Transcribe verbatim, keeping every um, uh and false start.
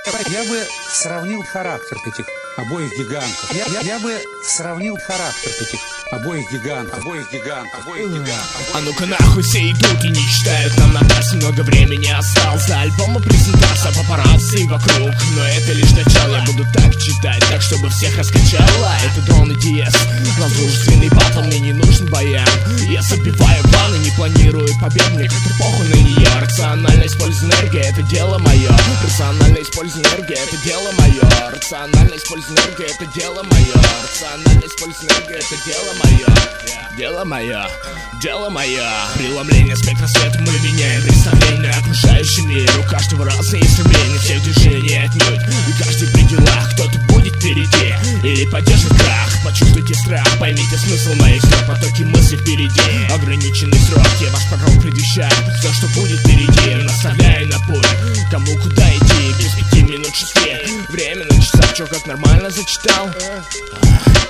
Я бы сравнил характер этих обоих гигантов. Я, я, я бы сравнил характер этих обоих гигантов. Обоих гигантов. Обоих гигантов. А ну-ка нахуй все идут и не читают. Нам на трассе много времени осталось. До альбома презентация, папарацци вокруг. Но это лишь начало, я буду так читать, так чтобы всех раскачало. Это Дрон и Диез, разрушительный батл, мне не нужен баян. Я забиваю планы, не планирую побед. Мне как-то похуй на нее. Рационально использую энергию, это дело мое. Рационально использую энергию, это дело мое. Рационально использую энергию, это дело мое. Рационально использую энергию, это дело мое. Дело мое, дело мое. Преломление спектра света мы меняем представление на окружающий мир. У каждого разные стремления, все движения отнюдь. И каждый при делах кто-то будет впереди или поддержит крах. Почувствуйте страх, поймите смысл моих слов. Потоки мыслей впереди, ограниченный срок. Я ваш пророк предвещаю все, что будет впереди. Наставляю на путь, кому куда идти. Без пяти минут шести, время на часах, чё как нормально зачитал?